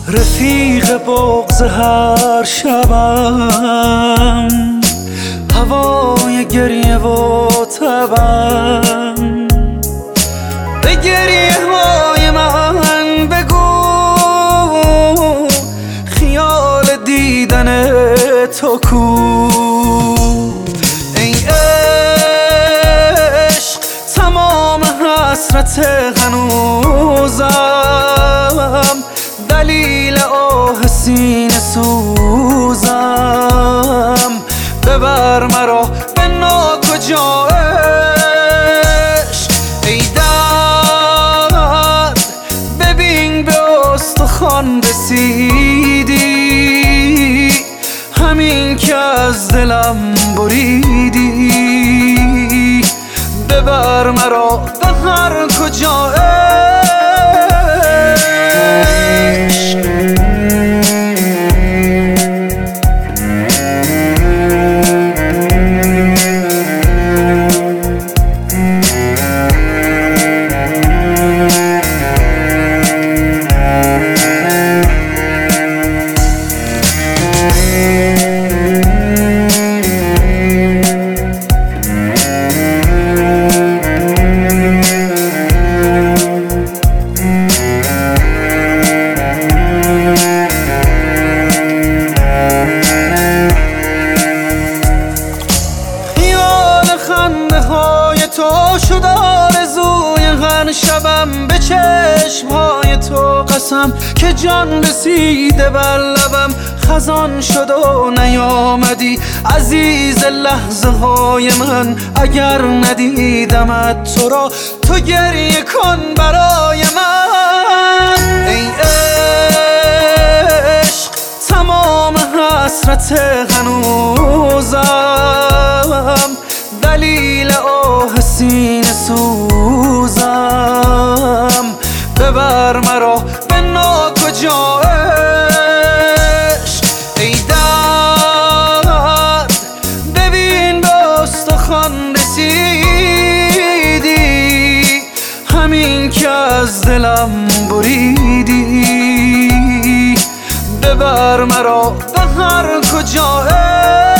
رفیق بغض هر شبم، هوای گریه و تبم. به گریه های من بگو خیال دیدن تو کو. ای عشق تمام حسرت هنوزم، دلیل آه سینه سوزم. ببر مرا به ناکجا عشق. ای درد ببین به استخوان رسیدی، همین که از دلم بریدی. ببر مرا به هر کجا عشق. تو شد آرزوی هر شبم، به چشمهای تو قسم که جان رسیده بر لبم. خزان شد و نیامدی عزیز لحظه های من، اگر ندیدمت تو را تو گریه کن برای من. ای عشق تمام حسرت هنوزم، دلیل آه سینه سوزم. ببر مرا به ناکجا عشق. ای درد ببین به استخوان رسیدی، همین که از دلم بریدی. ببر مرا به هر کجا عشق.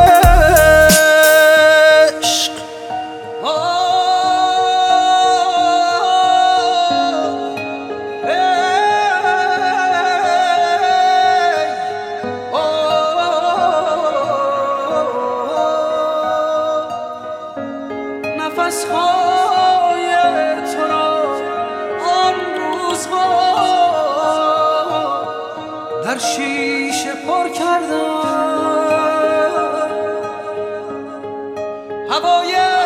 نفس‌های تو را آن روزها در شیشه پر کردم. هوای